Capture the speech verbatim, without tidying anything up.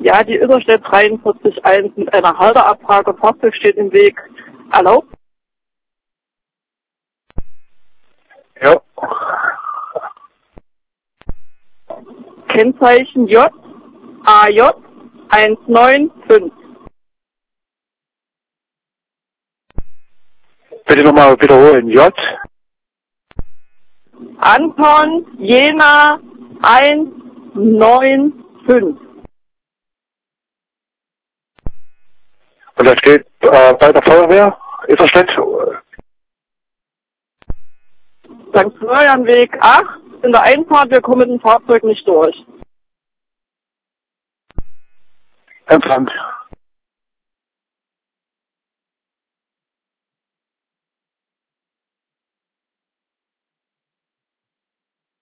Ja, die Isarstedt dreiundvierzig eins mit einer Halterabfrage. Fahrzeug steht im Weg. Erlaubt? Ja. Kennzeichen J A J eins neun fünf. Bitte nochmal wiederholen. J. Anton Jena eins neun fünf. Und da steht äh, bei der Feuerwehr, Isarstedt. Sankt Florianweg acht. In der Einfahrt, wir kommen mit dem Fahrzeug nicht durch. Empfang.